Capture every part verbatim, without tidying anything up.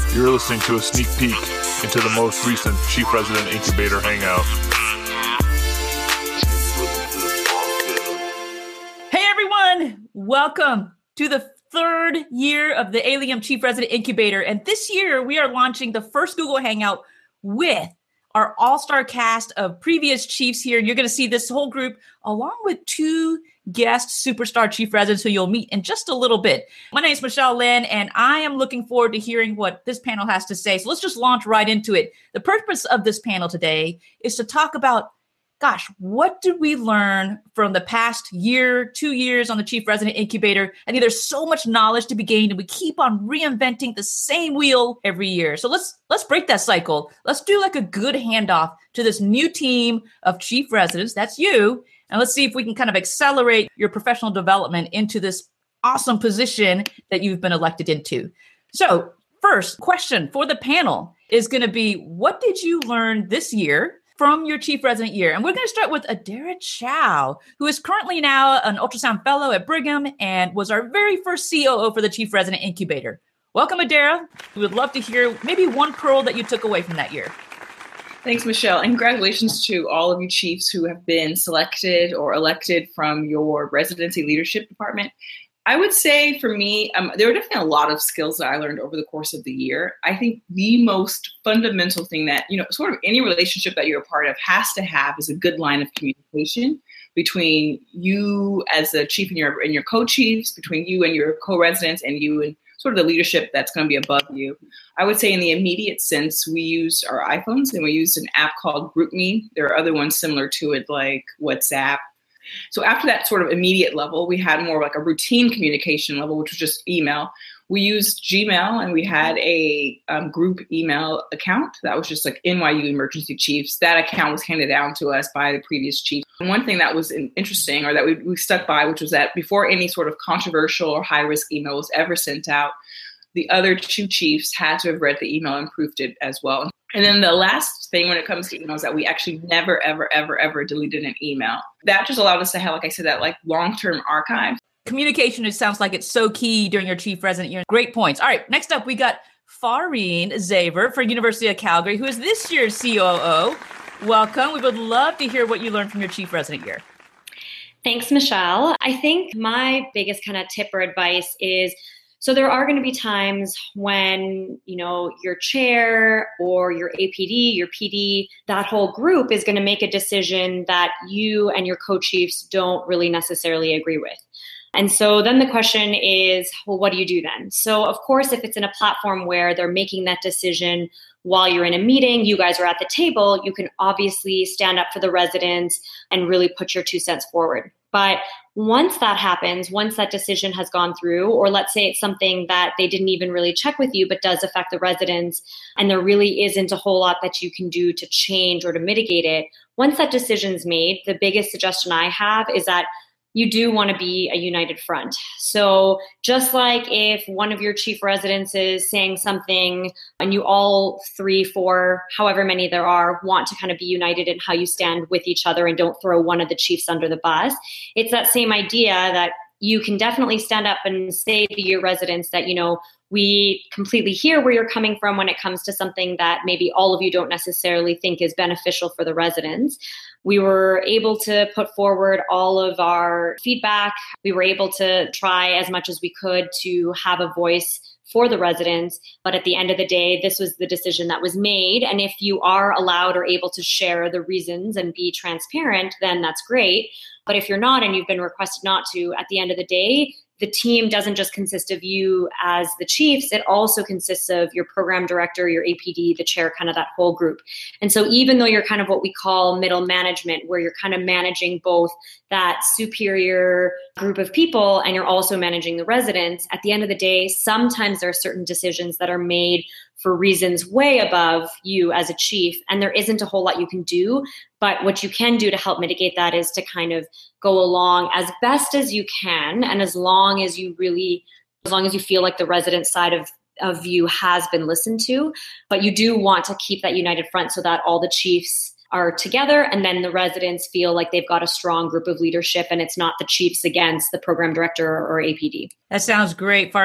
You're listening to a sneak peek into the most recent Chief Resident Incubator Hangout. Hey everyone, welcome to the third year of the Allium Chief Resident Incubator. And this year we are launching the first Google Hangout with our all-star cast of previous chiefs here. And you're going to see this whole group along with two guest superstar chief residents who you'll meet in just a little bit. My name is Michelle Lynn, and I am looking forward to hearing what this panel has to say. So let's just launch right into it. The purpose of this panel today is to talk about, gosh, what did we learn from the past year, two years on the Chief Resident Incubator? I mean, there's so much knowledge to be gained, and we keep on reinventing the same wheel every year. So let's let's break that cycle. Let's do like a good handoff to this new team of Chief Residents. That's you. And let's see if we can kind of accelerate your professional development into this awesome position that you've been elected into. So first question for the panel is going to be, what did you learn this year from your Chief Resident year? And we're going to start with Adara Chow, who is currently now an ultrasound fellow at Brigham and was our very first C O O for the Chief Resident Incubator. Welcome, Adara. We would love to hear maybe one pearl that you took away from that year. Thanks, Michelle, and congratulations to all of you chiefs who have been selected or elected from your residency leadership department. I would say for me, um, there were definitely a lot of skills that I learned over the course of the year. I think the most fundamental thing that, you know, sort of any relationship that you're a part of has to have is a good line of communication between you as a chief and your and your co-chiefs, between you and your co-residents, and you and sort of the leadership that's going to be above you. I would say in the immediate sense, we use our iPhones and we use an app called GroupMe. There are other ones similar to it like WhatsApp. So after that sort of immediate level, we had more like a routine communication level, which was just email. We used Gmail, and we had a um, group email account that was just like N Y U Emergency Chiefs. That account was handed down to us by the previous chief. And one thing that was interesting, or that we, we stuck by, which was that before any sort of controversial or high-risk email was ever sent out, the other two chiefs had to have read the email and proofed it as well. And then the last thing when it comes to emails is that we actually never, ever, ever, ever deleted an email. That just allowed us to have, like I said, that like long-term archive. Communication, it sounds like it's so key during your Chief Resident year. Great points. All right, next up, we got Fareen Zaver for University of Calgary, who is this year's C O O. Welcome. We would love to hear what you learned from your Chief Resident year. Thanks, Michelle. I think my biggest kind of tip or advice is, so there are going to be times when, you know, your chair or your A P D, your P D, that whole group is going to make a decision that you and your co-chiefs don't really necessarily agree with. And so then the question is, well, what do you do then? So of course, if it's in a platform where they're making that decision while you're in a meeting, you guys are at the table, you can obviously stand up for the residents and really put your two cents forward. But once that happens, once that decision has gone through, or let's say it's something that they didn't even really check with you, but does affect the residents, and there really isn't a whole lot that you can do to change or to mitigate it, once that decision's made, the biggest suggestion I have is that you do want to be a united front. So just like if one of your chief residents is saying something and you all three, four, however many there are, want to kind of be united in how you stand with each other and don't throw one of the chiefs under the bus, it's that same idea that you can definitely stand up and say to your residents that, you know, we completely hear where you're coming from when it comes to something that maybe all of you don't necessarily think is beneficial for the residents. We were able to put forward all of our feedback. We were able to try as much as we could to have a voice for the residents. But at the end of the day, this was the decision that was made. And if you are allowed or able to share the reasons and be transparent, then that's great. But if you're not and you've been requested not to, at the end of the day, the team doesn't just consist of you as the chiefs, it also consists of your program director, your A P D, the chair, kind of that whole group. And so even though you're kind of what we call middle management, where you're kind of managing both that superior group of people and you're also managing the residents, at the end of the day, sometimes there are certain decisions that are made for reasons way above you as a chief, and there isn't a whole lot you can do. But what you can do to help mitigate that is to kind of go along as best as you can, and as long as you really, as long as you feel like the resident side of, of you has been listened to. But you do want to keep that united front so that all the chiefs are together, and then the residents feel like they've got a strong group of leadership and it's not the chiefs against the program director or A P D. That sounds great, Fareen.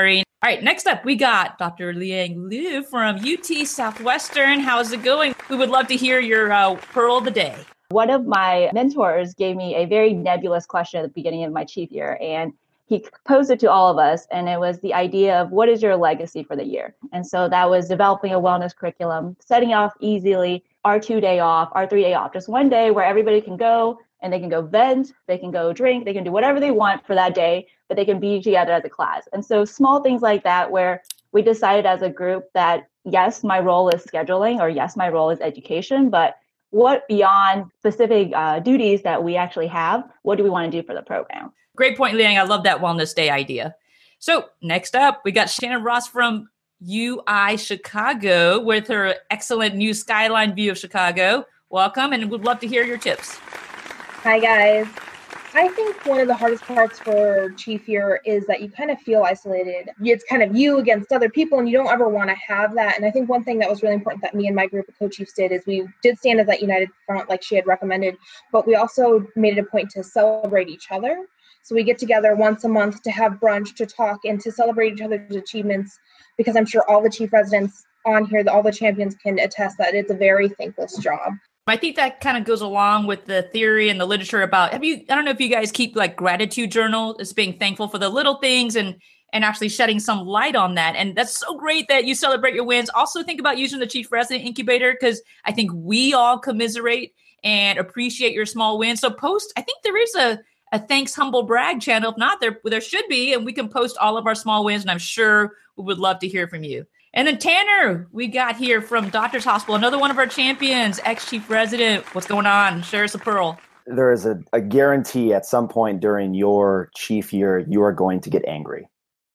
All right, next up, we got Doctor Liang Liu from U T Southwestern. How's it going? We would love to hear your uh, pearl of the day. One of my mentors gave me a very nebulous question at the beginning of my chief year, and he posed it to all of us, and it was the idea of what is your legacy for the year? And so that was developing a wellness curriculum, setting off easily our two day off, our three day off, just one day where everybody can go and they can go vent, they can go drink, they can do whatever they want for that day, but they can be together as a class. And so small things like that, where we decided as a group that, yes, my role is scheduling, or yes, my role is education, but what beyond specific uh, duties that we actually have, what do we want to do for the program? Great point, Liang. I love that Wellness Day idea. So next up, we got Shannon Ross from U I Chicago with her excellent new skyline view of Chicago. Welcome, and we'd love to hear your tips. Hi, guys. I think one of the hardest parts for chief year is that you kind of feel isolated. It's kind of you against other people, and you don't ever want to have that. And I think one thing that was really important that me and my group of co-chiefs did is we did stand as that united front like she had recommended, but we also made it a point to celebrate each other. So we get together once a month to have brunch, to talk, and to celebrate each other's achievements, because I'm sure all the chief residents on here, all the champions can attest that it's a very thankless job. I think that kind of goes along with the theory and the literature about, have you, I don't know if you guys keep like gratitude journal, as being thankful for the little things and and actually shedding some light on that. And that's so great that you celebrate your wins. Also think about using the Chief Resident Incubator, because I think we all commiserate and appreciate your small wins. So post, I think there is a, a thanks, humble brag channel. If not, there, there should be, and we can post all of our small wins, and I'm sure we would love to hear from you. And then Tanner, we got here from Doctors Hospital, another one of our champions, ex-chief resident. What's going on? Share us a pearl. There is a, a guarantee at some point during your chief year, you are going to get angry.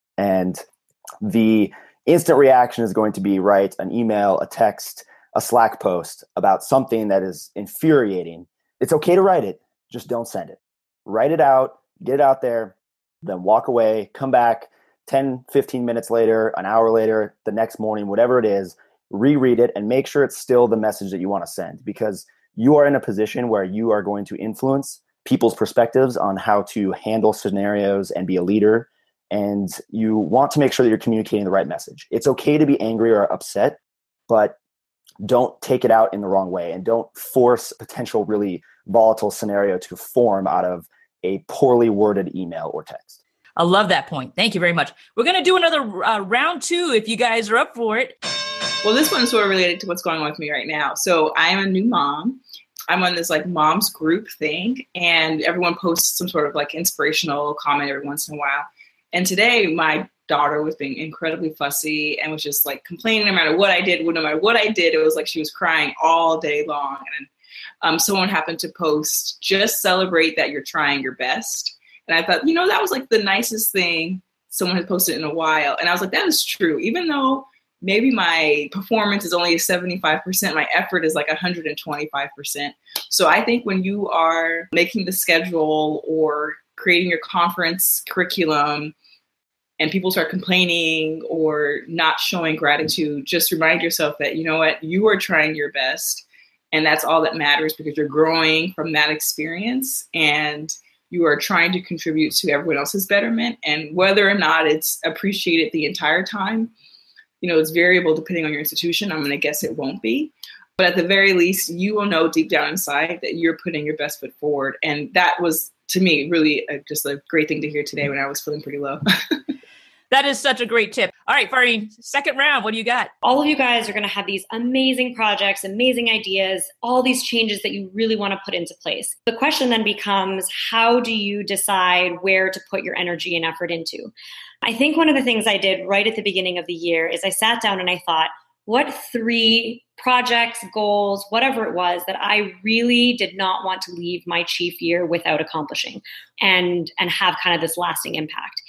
And the instant reaction is going to be write an email, a text, a Slack post about something that is infuriating. It's okay to write it. Just don't send it. Write it out, get it out there, then walk away, come back ten, fifteen minutes later, an hour later, the next morning, whatever it is, reread it and make sure it's still the message that you want to send, because you are in a position where you are going to influence people's perspectives on how to handle scenarios and be a leader. And you want to make sure that you're communicating the right message. It's okay to be angry or upset, but don't take it out in the wrong way, and don't force a potential really volatile scenario to form out of a poorly worded email or text. I love that point. Thank you very much. We're going to do another uh, round two if you guys are up for it. Well, this one's sort of related to what's going on with me right now. So I'm a new mom. I'm on this like mom's group thing, and everyone posts some sort of like inspirational comment every once in a while. And today my daughter was being incredibly fussy and was just like complaining no matter what I did. No matter what I did, it was like she was crying all day long. And um, someone happened to post, just celebrate that you're trying your best. And I thought, you know, that was like the nicest thing someone had posted in a while. And I was like, that is true. Even though maybe my performance is only seventy-five percent, my effort is like one hundred twenty-five percent. So I think when you are making the schedule or creating your conference curriculum and people start complaining or not showing gratitude, just remind yourself that, you know what, you are trying your best. And that's all that matters, because you're growing from that experience and you are trying to contribute to everyone else's betterment. And whether or not it's appreciated the entire time, you know, it's variable depending on your institution. I'm going to guess it won't be. But at the very least, you will know deep down inside that you're putting your best foot forward. And that was, to me, really a, just a great thing to hear today when I was feeling pretty low. That is such a great tip. All right, Farine, second round, what do you got? All of you guys are going to have these amazing projects, amazing ideas, all these changes that you really want to put into place. The question then becomes, how do you decide where to put your energy and effort into? I think one of the things I did right at the beginning of the year is I sat down and I thought, what three projects, goals, whatever it was that I really did not want to leave my chief year without accomplishing and, and have kind of this lasting impact.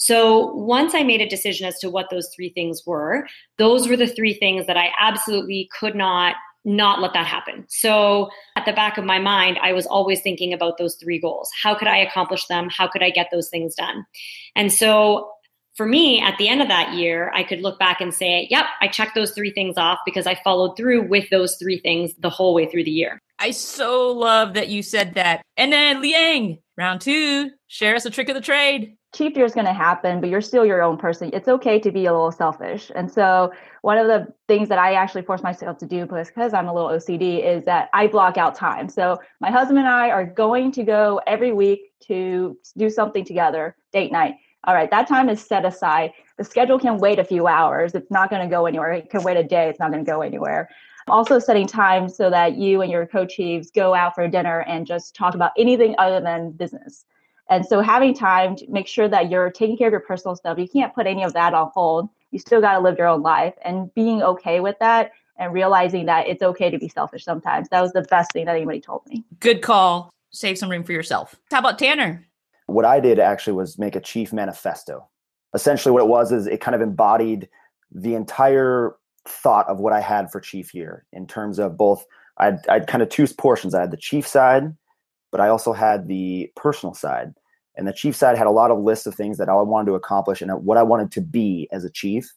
So once I made a decision as to what those three things were, those were the three things that I absolutely could not not let that happen. So at the back of my mind, I was always thinking about those three goals. How could I accomplish them? How could I get those things done? And so for me, at the end of that year, I could look back and say, yep, I checked those three things off because I followed through with those three things the whole way through the year. I so love that you said that. And then Liang, round two, share us a trick of the trade. chief year is going to happen, but you're still your own person. It's okay to be a little selfish. And so one of the things that I actually force myself to do, because I'm a little O C D, is that I block out time. So my husband and I are going to go every week to do something together, date night. All right, that time is set aside. The schedule can wait a few hours. It's not going to go anywhere. It can wait a day. It's not going to go anywhere. Also setting time so that you and your co-chiefs go out for dinner and just talk about anything other than business. And so having time to make sure that you're taking care of your personal stuff. You can't put any of that on hold. You still got to live your own life, and being okay with that and realizing that it's okay to be selfish sometimes. That was the best thing that anybody told me. Good call. Save some room for yourself. How about Tanner? What I did actually was make a chief manifesto. Essentially what it was is it kind of embodied the entire thought of what I had for chief year in terms of both, I'd, I'd kind of two portions. I had the chief side, but I also had the personal side. And the chief side had a lot of lists of things that I wanted to accomplish and what I wanted to be as a chief.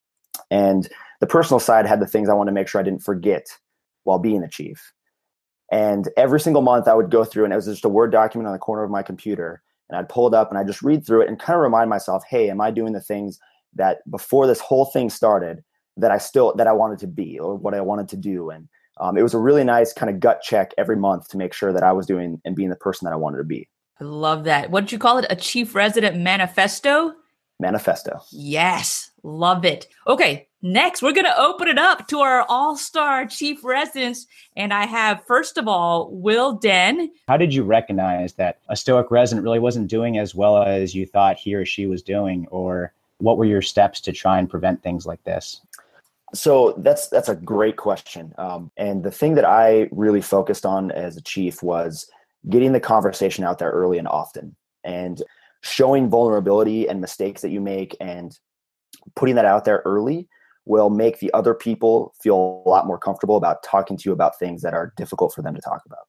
And the personal side had the things I wanted to make sure I didn't forget while being the chief. And every single month I would go through, and it was just a Word document on the corner of my computer. And I'd pull it up and I'd just read through it and kind of remind myself, hey, am I doing the things that before this whole thing started that I still, that I wanted to be or what I wanted to do? And um, it was a really nice kind of gut check every month to make sure that I was doing and being the person that I wanted to be. I love that. What did you call it? A chief resident manifesto? Manifesto. Yes. Love it. Okay. Next, we're going to open it up to our all-star chief residents. And I have, first of all, Will Den. How did you recognize that a Stoic resident really wasn't doing as well as you thought he or she was doing? Or what were your steps to try and prevent things like this? So that's that's a great question. Um, and the thing that I really focused on as a chief was getting the conversation out there early and often, and showing vulnerability and mistakes that you make, and putting that out there early will make the other people feel a lot more comfortable about talking to you about things that are difficult for them to talk about.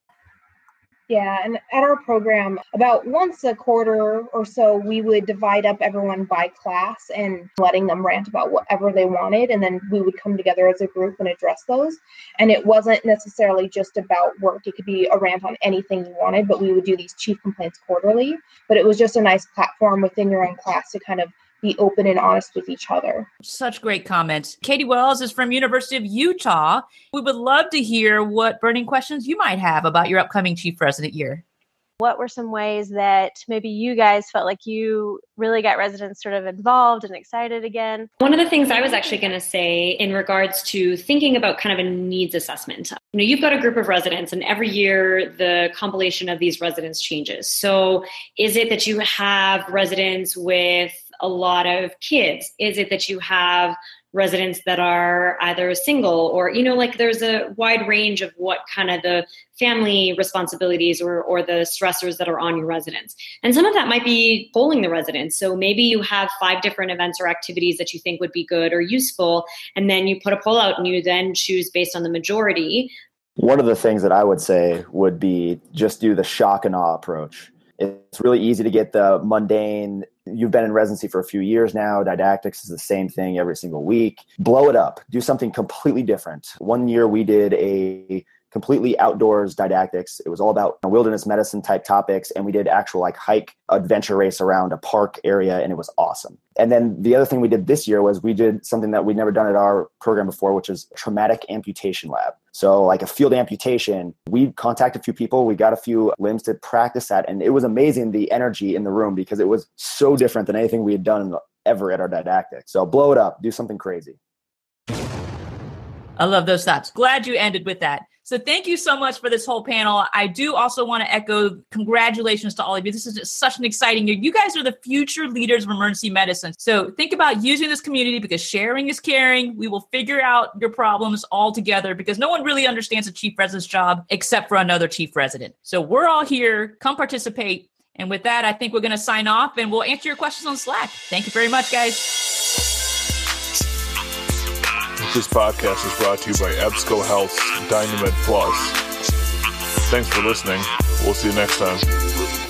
Yeah, and at our program, about once a quarter or so, we would divide up everyone by class and letting them rant about whatever they wanted. And then we would come together as a group and address those. And it wasn't necessarily just about work. It could be a rant on anything you wanted, but we would do these chief complaints quarterly. But it was just a nice platform within your own class to kind of be open and honest with each other. Such great comments. Katie Wells is from University of Utah. We would love to hear what burning questions you might have about your upcoming chief resident year. What were some ways that maybe you guys felt like you really got residents sort of involved and excited again? One of the things I was actually going to say in regards to thinking about kind of a needs assessment, you know, you've got a group of residents and every year the compilation of these residents changes. So is it that you have residents with a lot of kids? Is it that you have residents that are either single or, you know, like there's a wide range of what kind of the family responsibilities or, or the stressors that are on your residents. And some of that might be polling the residents. So maybe you have five different events or activities that you think would be good or useful. And then you put a poll out and you then choose based on the majority. One of the things that I would say would be just do the shock and awe approach. It's really easy to get the mundane. You've been in residency for a few years now. Didactics is the same thing every single week. Blow it up. Do something completely different. One year we did a completely outdoors didactics. It was all about wilderness medicine type topics. And we did actual like hike adventure race around a park area. And it was awesome. And then the other thing we did this year was we did something that we'd never done at our program before, which is traumatic amputation lab. So like a field amputation, we contacted a few people. We got a few limbs to practice that. And it was amazing, the energy in the room, because it was so different than anything we had done ever at our didactic. So blow it up, do something crazy. I love those thoughts. Glad you ended with that. So thank you so much for this whole panel. I do also want to echo congratulations to all of you. This is just such an exciting year. You guys are the future leaders of emergency medicine. So think about using this community, because sharing is caring. We will figure out your problems all together, because no one really understands a chief resident's job except for another chief resident. So we're all here. Come participate. And with that, I think we're going to sign off and we'll answer your questions on Slack. Thank you very much, guys. This podcast is brought to you by EBSCO Health's Dynamed Plus. Thanks for listening. We'll see you next time.